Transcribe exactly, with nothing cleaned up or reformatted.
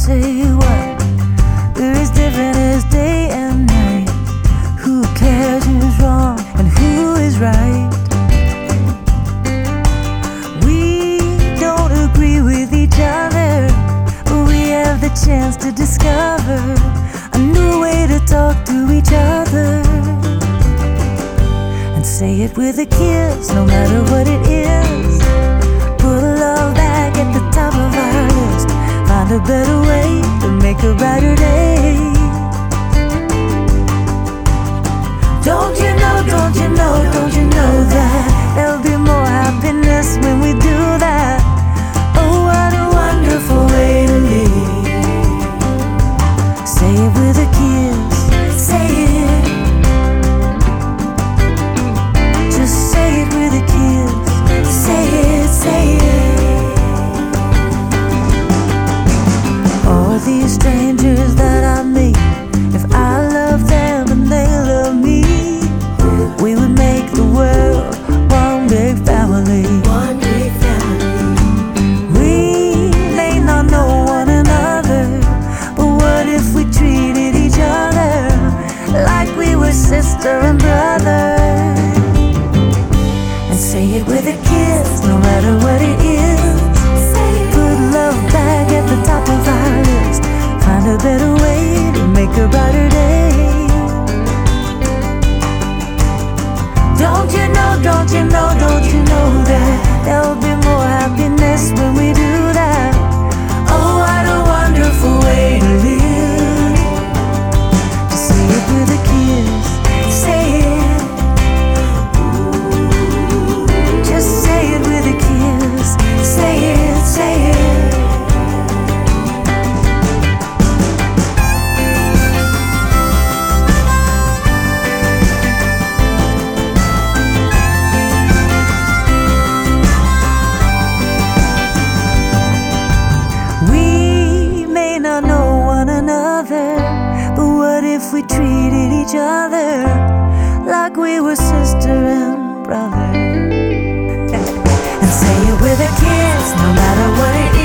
say what? We're as different as day and night. Who cares who's wrong and who is right? We don't agree with each other, but we have the chance to discover a new way to talk to each other and say it with a kiss, no matter what it is. Put love back at the top of our list. Find a better way to make a brighter day. Don't you know, don't you know, don't you know that there'll be more happiness when we do that? Oh, what a wonderful way to live. Say it with a kiss, say it. Just say it with a kiss, say it, say it. All these strangers that I meet, if I love them and they love me, we would make the world one big family. One big family. We may not know one another, but what if we treated each other like we were sister and brother? And say it with a kiss, no matter what it is. Put love back at the top of our list. Find a better way to make a brighter day. Don't you know, don't you know, don't you know that there'll be more happiness when we do that? Oh, what a wonderful way to live. Just say it with a kiss, say it. Just say it with a kiss, say it, say it. But what if we treated each other like we were sister and brother? And say it with a kiss, no matter what it is.